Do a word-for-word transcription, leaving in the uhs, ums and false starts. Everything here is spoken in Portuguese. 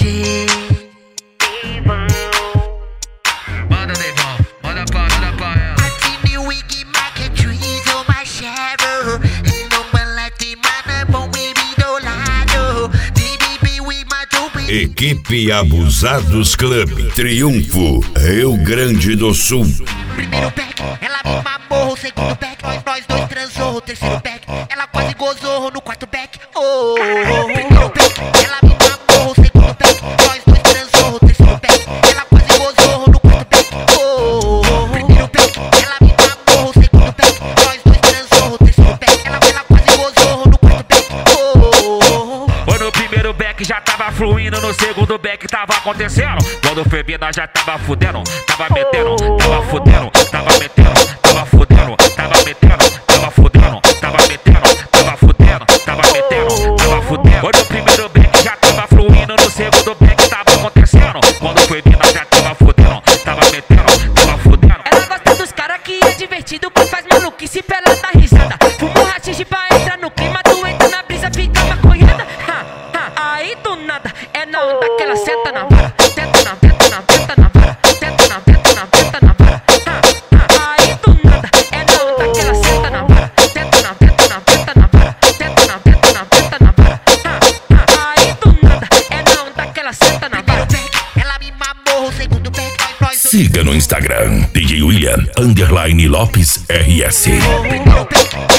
D. Manda, Deivão, manda pra, manda pra ela. Martini, wig, mac and cheese, oh my shadow. E no malete, mana, bom baby do lado. D B B with my dope. Equipe Abusados Club, Triunfo, Rio Grande do Sul. Primeiro back, ela me mamou. Segundo back, nós, nós dois transou. Terceiro back, ela quase gozou. No quarto back, oh. Primeiro back, ela me mamou. Segundo back, nós dois transou. Terceiro back, ela quase gozou. No quarto back, oh. Primeiro back, ela me mamou. Segundo back, nós dois transou. Terceiro back, ela, ela quase gozou. No quarto back, oh. Foi no primeiro back já tava fluindo, no segundo back tava acontecendo. Quando foi vir nós já tava fudendo, tava metendo, tava fudendo, tava metendo, tava fudendo, tava metendo, tava fudendo, tava metendo, tava fudendo, tava metendo, tava fudendo. Foi no primeiro back já tava fluindo, no segundo back tava acontecendo. Quando foi vir nós já tava fudendo, tava metendo, tava fudendo. Ela gosta dos cara que é divertido, que faz maluquice pra ela dar risada. Fuma um rachixe pra entrar no clima, tu entra na brisa, fica maconhada. Ha, ha, aí do nada, é na onda que ela senta na vara. Tenta na, tenta na, tenta na vara. Tenta na, tenta na, tenta na vara. Ha, ha, aí do nada, é na onda que ela senta na vara. Tenta na, tenta na, tenta na vara. Tenta na, tenta na, tenta na vara. Ha, ha, aí do nada, é na onda que ela senta na vara. Primeiro back, ela me mamou. Segundo back, nós, nós dois. Siga no Instagram, D J William, underline Lopes R S. Primeiro back,